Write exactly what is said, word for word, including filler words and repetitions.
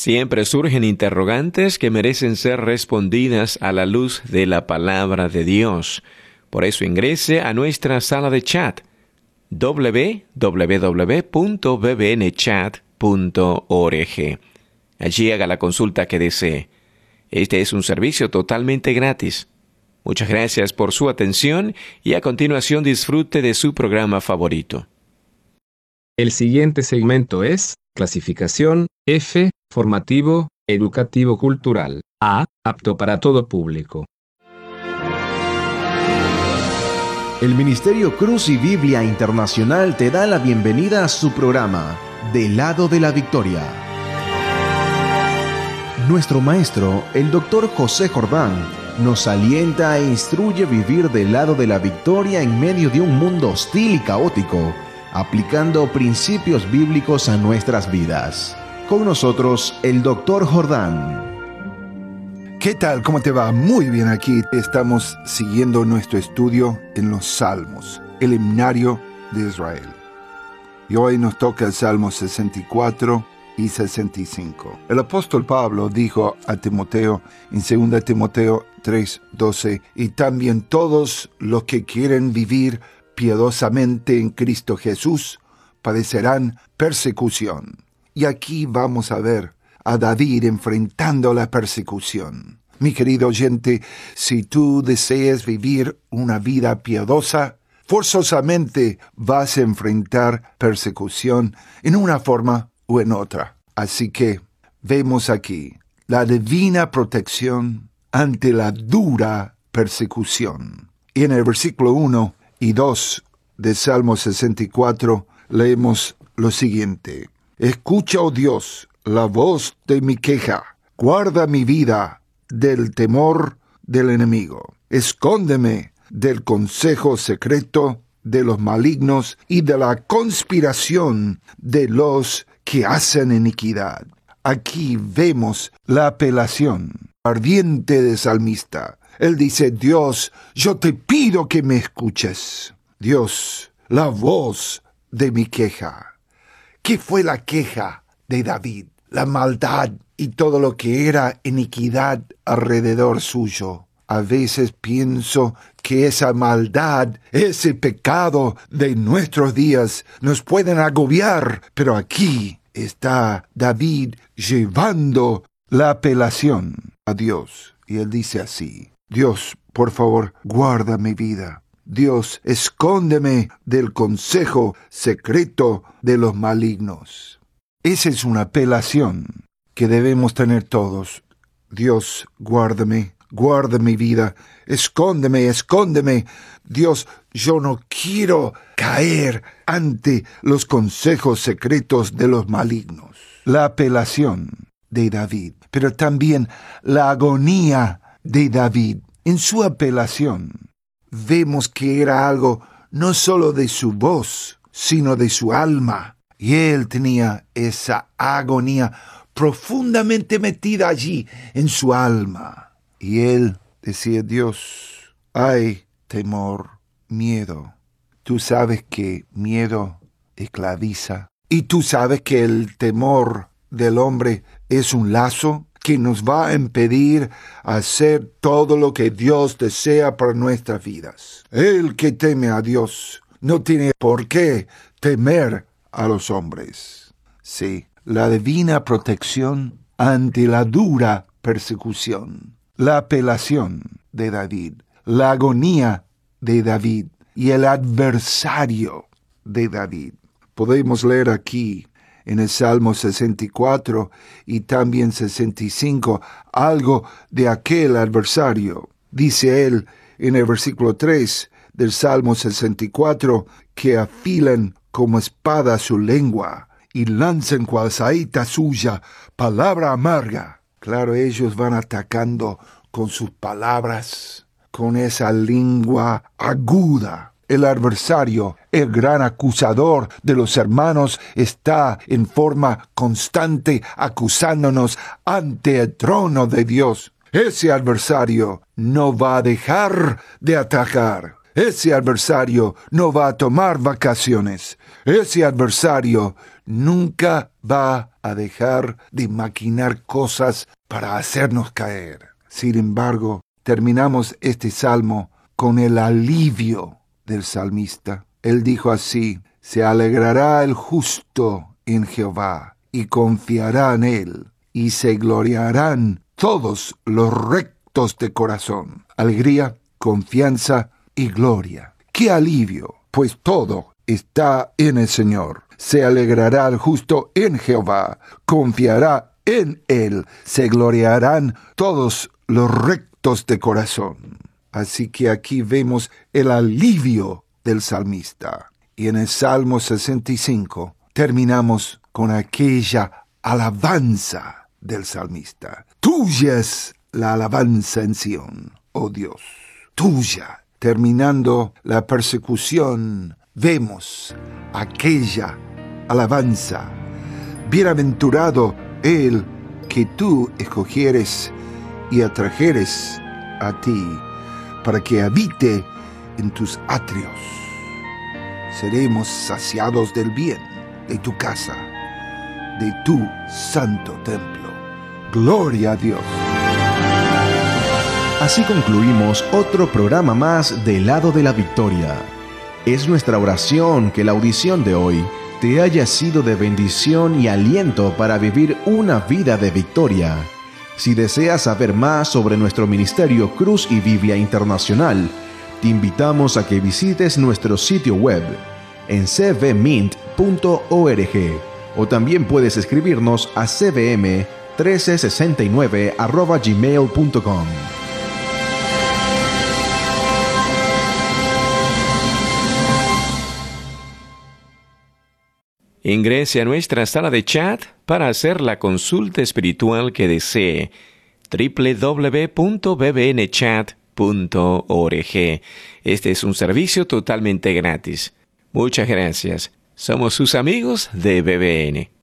Siempre surgen interrogantes que merecen ser respondidas a la luz de la palabra de Dios. Por eso ingrese a nuestra sala de chat doble u doble u doble u punto b b n chat punto org. Allí haga la consulta que desee. Este es un servicio totalmente gratis. Muchas gracias por su atención y a continuación disfrute de su programa favorito. El siguiente segmento es clasificación F, formativo, educativo cultural, A, apto para todo público. El Ministerio Cruz y Biblia Internacional te da la bienvenida a su programa, Del lado de la Victoria. Nuestro maestro, el doctor José Jordán, nos alienta e instruye a vivir del lado de la victoria en medio de un mundo hostil y caótico, aplicando principios bíblicos a nuestras vidas. Con nosotros, el doctor Jordán. ¿Qué tal? ¿Cómo te va? Muy bien, aquí estamos siguiendo nuestro estudio en los Salmos, el himnario de Israel. Y hoy nos toca el Salmo sesenta y cuatro y sesenta y cinco. El apóstol Pablo dijo a Timoteo en segunda Timoteo tres doce, y también todos los que quieren vivir piadosamente en Cristo Jesús padecerán persecución. Y aquí vamos a ver a David enfrentando la persecución. Mi querido oyente, si tú deseas vivir una vida piadosa, forzosamente vas a enfrentar persecución en una forma o en otra. Así que vemos aquí la divina protección ante la dura persecución. Y en el versículo uno y dos de Salmo sesenta y cuatro leemos lo siguiente: Escucha, oh Dios, la voz de mi queja, guarda mi vida del temor del enemigo. Escóndeme del consejo secreto de los malignos y de la conspiración de los que hacen iniquidad. Aquí vemos la apelación ardiente del salmista. Él dice: Dios, yo te pido que me escuches. Dios, la voz de mi queja. ¿Qué fue la queja de David? La maldad y todo lo que era iniquidad alrededor suyo. A veces pienso que esa maldad, ese pecado de nuestros días nos pueden agobiar, pero aquí está David llevando la apelación a Dios. Y él dice así: Dios, por favor, guarda mi vida. Dios, escóndeme del consejo secreto de los malignos. Esa es una apelación que debemos tener todos. Dios, guárdame, guarda mi vida, escóndeme, escóndeme. Dios, yo no quiero caer ante los consejos secretos de los malignos. La apelación de David, pero también la agonía de David. En su apelación vemos que era algo no solo de su voz, sino de su alma. Y él tenía esa agonía profundamente metida allí en su alma. Y él decía: Dios, hay temor, miedo. Tú sabes que miedo esclaviza. Y tú sabes que el temor del hombre es un lazo que nos va a impedir hacer todo lo que Dios desea para nuestras vidas. El que teme a Dios no tiene por qué temer a los hombres. Sí, la divina protección ante la dura persecución, la apelación de David, la agonía de David y el adversario de David. Podemos leer aquí en el Salmo sesenta y cuatro y también sesenta y cinco algo de aquel adversario. Dice él en el versículo tres del Salmo sesenta y cuatro que afilan como espada su lengua y lanzan cual saeta suya palabra amarga. Claro, ellos van atacando con sus palabras, con esa lengua aguda. El adversario, el gran acusador de los hermanos, está en forma constante acusándonos ante el trono de Dios. Ese adversario no va a dejar de atacar. Ese adversario no va a tomar vacaciones. Ese adversario nunca va a dejar de maquinar cosas para hacernos caer. Sin embargo, terminamos este salmo con el alivio del salmista. Él dijo así: se alegrará el justo en Jehová y confiará en él, y se gloriarán todos los rectos de corazón. Alegría, confianza y gloria. ¡Qué alivio! Pues todo está en el Señor. Se alegrará el justo en Jehová, confiará en él, se gloriarán todos los rectos de corazón. Así que aquí vemos el alivio del salmista. Y en el Salmo sesenta y cinco terminamos con aquella alabanza del salmista. Tuya es la alabanza en Sión, oh Dios, tuya. Terminando la persecución, vemos aquella alabanza. Bienaventurado el que tú escogieres y atrajeres a ti, para que habite en tus atrios. Seremos saciados del bien de tu casa, de tu santo templo. Gloria a Dios. Así concluimos otro programa más del Lado de la Victoria. Es nuestra oración que la audición de hoy te haya sido de bendición y aliento para vivir una vida de victoria. Si deseas saber más sobre nuestro ministerio Cruz y Biblia Internacional, te invitamos a que visites nuestro sitio web en c v mint punto org o también puedes escribirnos a c v m uno tres seis nueve arroba gmail punto com. Ingrese a nuestra sala de chat para hacer la consulta espiritual que desee. doble u doble u doble u punto b b n chat punto org. Este es un servicio totalmente gratis. Muchas gracias. Somos sus amigos de B B N.